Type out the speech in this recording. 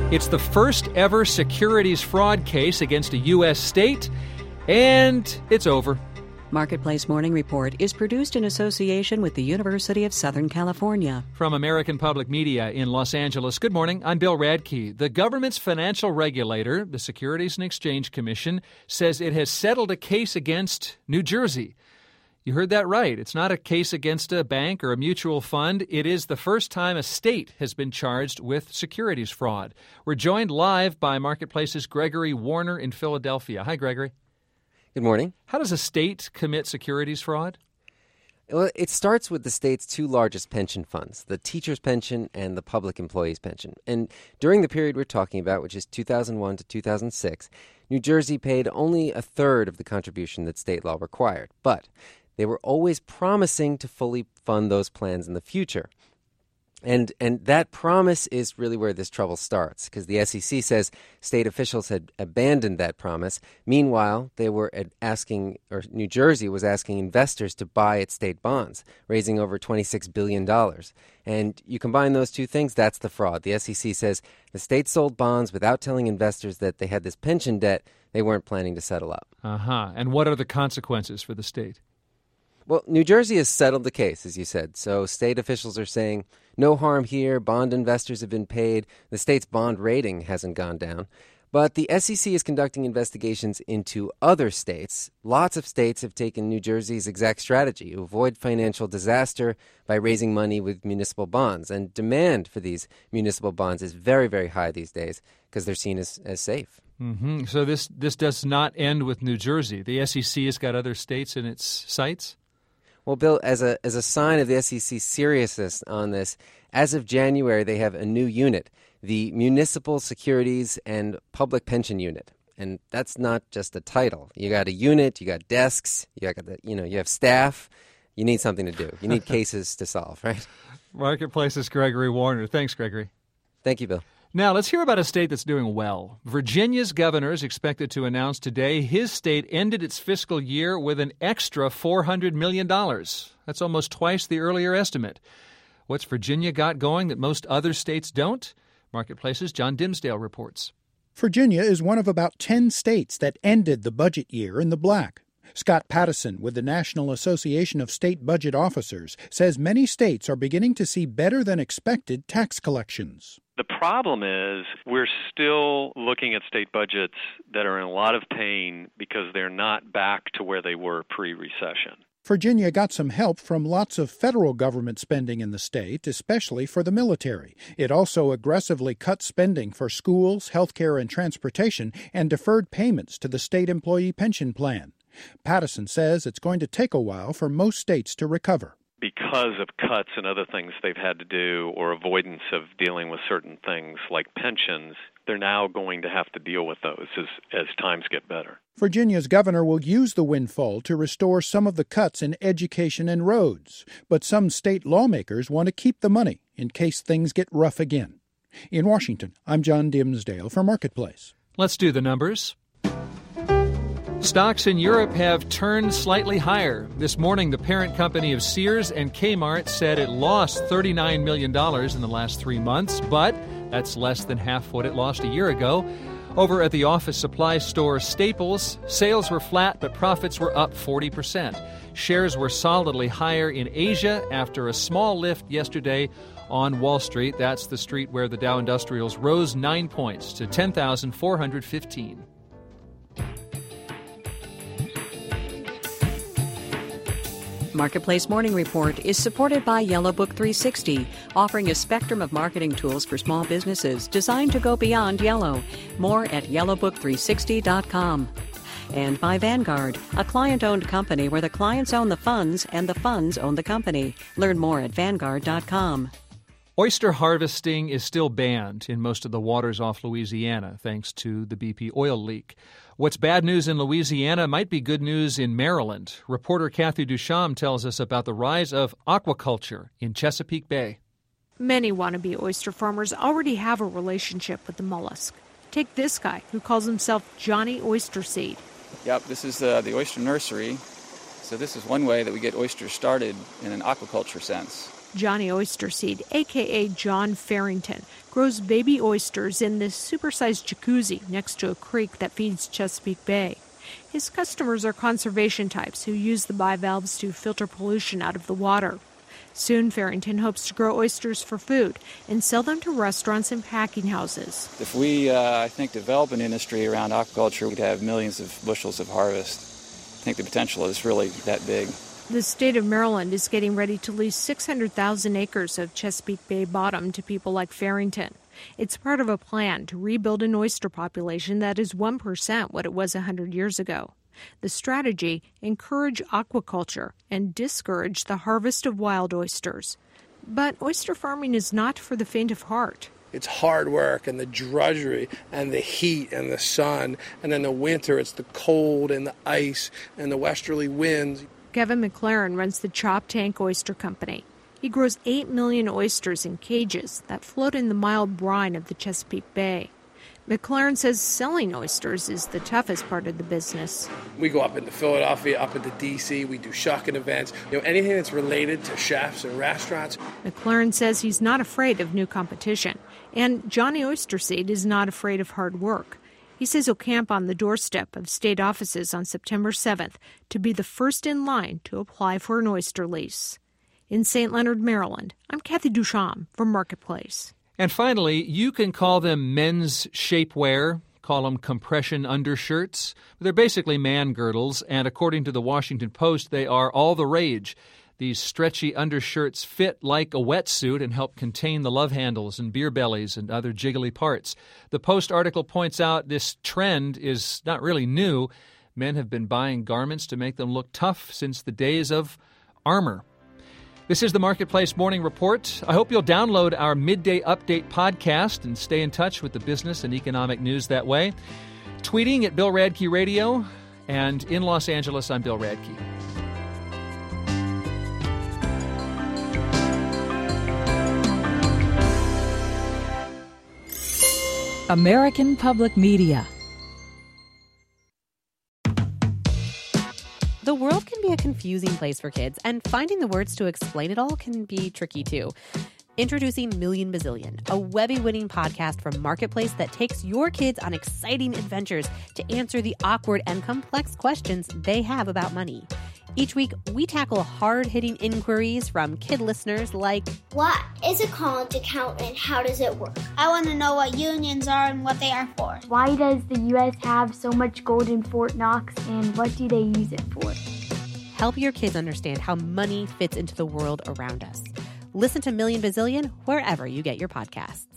It's the first ever securities fraud case against a U.S. state, and it's over. Marketplace Morning Report is produced in association with the University of Southern California. From American Public Media in Los Angeles, good morning. I'm Bill Radke. The government's financial regulator, the Securities and Exchange Commission, says it has settled a case against New Jersey. You heard that right. It's not a case against a bank or a mutual fund. It is the first time a state has been charged with securities fraud. We're joined live by Marketplace's Gregory Warner in Philadelphia. Hi, Gregory. Good morning. How does a state commit securities fraud? Well, it starts with the state's two largest pension funds, the teacher's pension and the public employee's pension. And during the period we're talking about, which is 2001 to 2006, New Jersey paid only a third of the contribution that state law required. But they were always promising to fully fund those plans in the future. And that promise is really where this trouble starts, because the SEC says state officials had abandoned that promise. Meanwhile, they were New Jersey was asking investors to buy its state bonds, raising over $26 billion. And you combine those two things, that's the fraud. The SEC says the state sold bonds without telling investors that they had this pension debt they weren't planning to settle up. And what are the consequences for the state? Well, New Jersey has settled the case, as you said. So state officials are saying no harm here. Bond investors have been paid. The state's bond rating hasn't gone down. But the SEC is conducting investigations into other states. Lots of states have taken New Jersey's exact strategy to avoid financial disaster by raising money with municipal bonds. And demand for these municipal bonds is very, very high these days because they're seen as safe. Mm-hmm. So this does not end with New Jersey. The SEC has got other states in its sights? Well, Bill, as a sign of the SEC's seriousness on this, as of January, they have a new unit, the Municipal Securities and Public Pension Unit. And that's not just a title. You got a unit, you got desks, you have staff. You need something to do. You need cases to solve, right? Marketplace's Gregory Warner. Thanks, Gregory. Thank you, Bill. Now, let's hear about a state that's doing well. Virginia's governor is expected to announce today his state ended its fiscal year with an extra $400 million. That's almost twice the earlier estimate. What's Virginia got going that most other states don't? Marketplace's John Dimsdale reports. Virginia is one of about 10 states that ended the budget year in the black. Scott Pattison with the National Association of State Budget Officers says many states are beginning to see better than expected tax collections. The problem is we're still looking at state budgets that are in a lot of pain because they're not back to where they were pre-recession. Virginia got some help from lots of federal government spending in the state, especially for the military. It also aggressively cut spending for schools, healthcare, and transportation, and deferred payments to the state employee pension plan. Pattison says it's going to take a while for most states to recover. Because of cuts and other things they've had to do or avoidance of dealing with certain things like pensions, they're now going to have to deal with those as times get better. Virginia's governor will use the windfall to restore some of the cuts in education and roads. But some state lawmakers want to keep the money in case things get rough again. In Washington, I'm John Dimsdale for Marketplace. Let's do the numbers. Stocks in Europe have turned slightly higher. This morning, the parent company of Sears and Kmart said it lost $39 million in the last 3 months, but that's less than half what it lost a year ago. Over at the office supply store Staples, sales were flat, but profits were up 40%. Shares were solidly higher in Asia after a small lift yesterday on Wall Street. That's the street where the Dow Industrials rose 9 points to 10,415. Marketplace Morning Report is supported by Yellow Book 360, offering a spectrum of marketing tools for small businesses designed to go beyond yellow. More at yellowbook360.com. And by Vanguard, a client-owned company where the clients own the funds and the funds own the company. Learn more at Vanguard.com. Oyster harvesting is still banned in most of the waters off Louisiana, thanks to the BP oil leak. What's bad news in Louisiana might be good news in Maryland. Reporter Kathy Duchamp tells us about the rise of aquaculture in Chesapeake Bay. Many wannabe oyster farmers already have a relationship with the mollusk. Take this guy, who calls himself Johnny Oysterseed. Yep, this is the oyster nursery. So this is one way that we get oysters started in an aquaculture sense. Johnny Oysterseed, a.k.a. John Farrington, grows baby oysters in this supersized jacuzzi next to a creek that feeds Chesapeake Bay. His customers are conservation types who use the bivalves to filter pollution out of the water. Soon, Farrington hopes to grow oysters for food and sell them to restaurants and packing houses. If we, develop an industry around aquaculture, we'd have millions of bushels of harvest. I think the potential is really that big. The state of Maryland is getting ready to lease 600,000 acres of Chesapeake Bay bottom to people like Farrington. It's part of a plan to rebuild an oyster population that is 1% what it was 100 years ago. The strategy: encourage aquaculture and discourage the harvest of wild oysters. But oyster farming is not for the faint of heart. It's hard work and the drudgery and the heat and the sun. And then the winter, it's the cold and the ice and the westerly winds. Kevin McLaren runs the Chop Tank Oyster Company. He grows 8 million oysters in cages that float in the mild brine of the Chesapeake Bay. McLaren says selling oysters is the toughest part of the business. We go up into Philadelphia, up into D.C., we do shucking events, anything that's related to chefs and restaurants. McLaren says he's not afraid of new competition, and Johnny Oysterseed is not afraid of hard work. He says he'll camp on the doorstep of state offices on September 7th to be the first in line to apply for an oyster lease. In St. Leonard, Maryland, I'm Kathy Duchamp for Marketplace. And finally, you can call them men's shapewear, call them compression undershirts. They're basically man girdles, and according to the Washington Post, they are all the rage. These stretchy undershirts fit like a wetsuit and help contain the love handles and beer bellies and other jiggly parts. The Post article points out this trend is not really new. Men have been buying garments to make them look tough since the days of armor. This is the Marketplace Morning Report. I hope you'll download our Midday Update podcast and stay in touch with the business and economic news that way. Tweeting at Bill Radke Radio, and in Los Angeles, I'm Bill Radke. American Public Media. The world can be a confusing place for kids, and finding the words to explain it all can be tricky too. Introducing Million Bazillion, a Webby-winning podcast from Marketplace that takes your kids on exciting adventures to answer the awkward and complex questions they have about money. Each week, we tackle hard-hitting inquiries from kid listeners like, what is a college account and how does it work? I want to know what unions are and what they are for. Why does the U.S. have so much gold in Fort Knox and what do they use it for? Help your kids understand how money fits into the world around us. Listen to Million Bazillion wherever you get your podcasts.